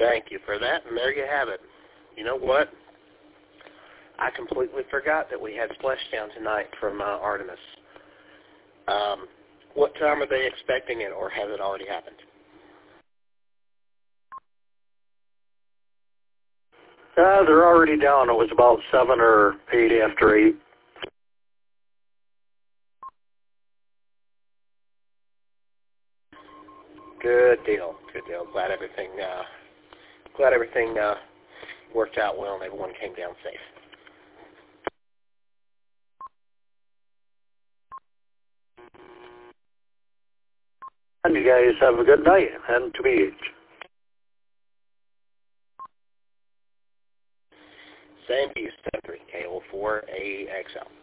Thank you for that, and there you have it. You know what? I completely forgot that we had Splashdown tonight from Artemis. What time are they expecting it, or has it already happened? They're already down. It was about 7 or 8 after 8. Good deal. Good deal. Glad everything worked out well and everyone came down safe. And you guys have a good night, and to be. Same to you, 73 KO4AXL.